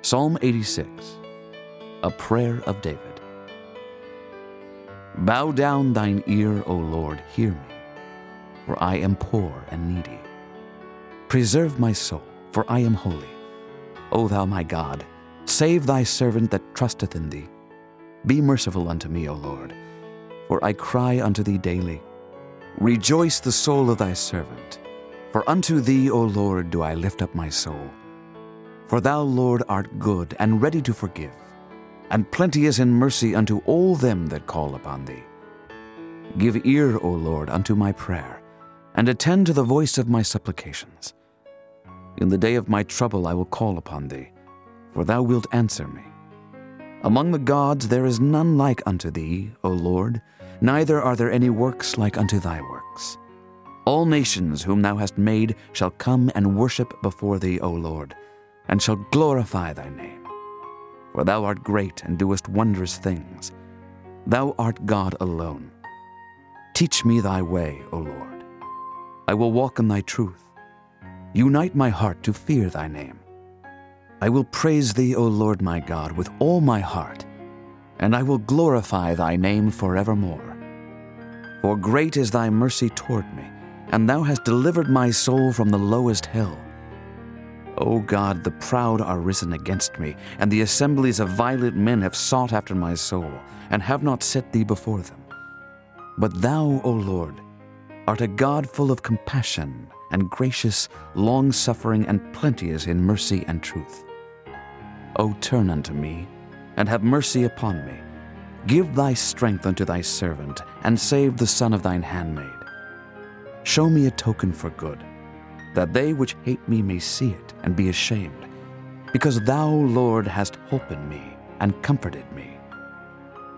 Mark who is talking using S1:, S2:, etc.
S1: Psalm 86, a prayer of David. Bow down thine ear, O Lord, hear me, for I am poor and needy. Preserve my soul, for I am holy. O thou my God, save thy servant that trusteth in thee. Be merciful unto me, O Lord, for I cry unto thee daily. Rejoice the soul of thy servant, for unto thee, O Lord, do I lift up my soul. For thou, Lord, art good and ready to forgive, and plenteous in mercy unto all them that call upon thee. Give ear, O Lord, unto my prayer, and attend to the voice of my supplications. In the day of my trouble I will call upon thee, for thou wilt answer me. Among the gods there is none like unto thee, O Lord, neither are there any works like unto thy works. All nations whom thou hast made shall come and worship before thee, O Lord, and shall glorify thy name. For thou art great and doest wondrous things. Thou art God alone. Teach me thy way, O Lord. I will walk in thy truth. Unite my heart to fear thy name. I will praise thee, O Lord my God, with all my heart, and I will glorify thy name forevermore. For great is thy mercy toward me, and thou hast delivered my soul from the lowest hell. O God, the proud are risen against me, and the assemblies of violent men have sought after my soul, and have not set thee before them. But thou, O Lord, art a God full of compassion, and gracious, long-suffering, and plenteous in mercy and truth. O turn unto me, and have mercy upon me. Give thy strength unto thy servant, and save the son of thine handmaid. Show me a token for good, that they which hate me may see it and be ashamed, because thou, Lord, hast holpen me and comforted me.